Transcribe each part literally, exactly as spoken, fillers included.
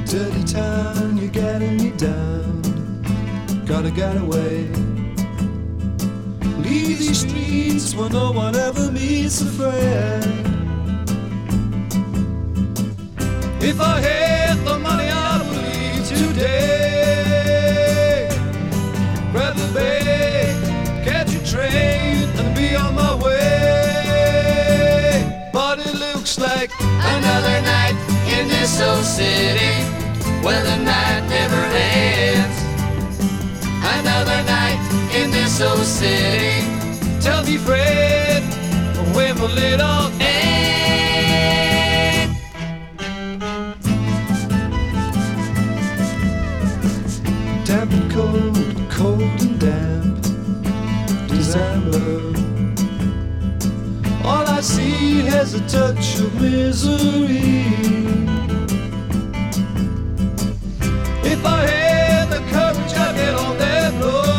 Dirty town, you're getting me down. Gotta get away. Leave these streets where no one ever meets a friend. If I had the money, I would leave today. Grab the bay, catch a train, and be on my way. But it looks like Another night in this old city where the night never ends. Another night in this old city. Tell me, Fred, when will it all end? Damp and cold, cold and damp, December. All I see has a touch of misery. If I had the courage, I'd get on that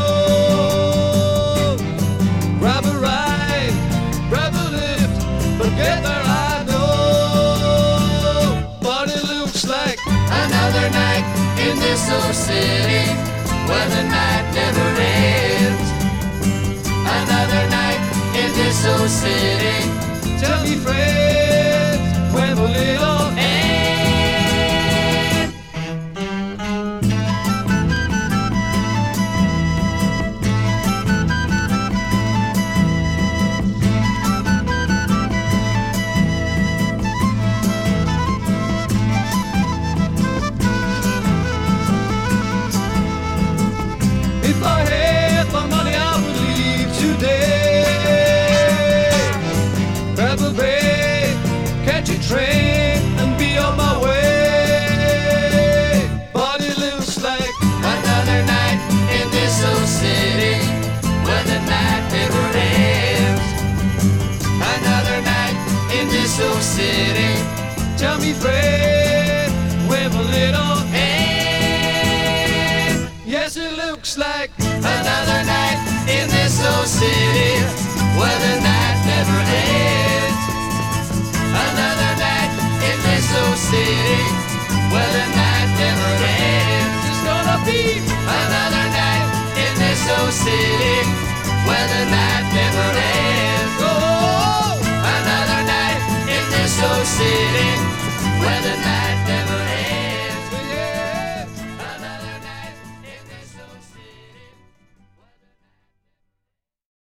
road. Grab a ride, grab a lift, but get there I know. But it looks like Another night in this old city where the night never ends. Another night in this old city. Tell me, Fred, when will it all end? If I had my money, I would leave today. Grab a bay, catch a train, and be on my way. But it looks like Another night in this old city where the night never ends. Another night in this old city. Tell me, Fred, when will it all end? Yes, it looks like Another night in this old city where the night never ends. Another night in this old city where the night never ends. it's gonna be Another night in this old city where the night never ends. oh. Another night in this old city where the night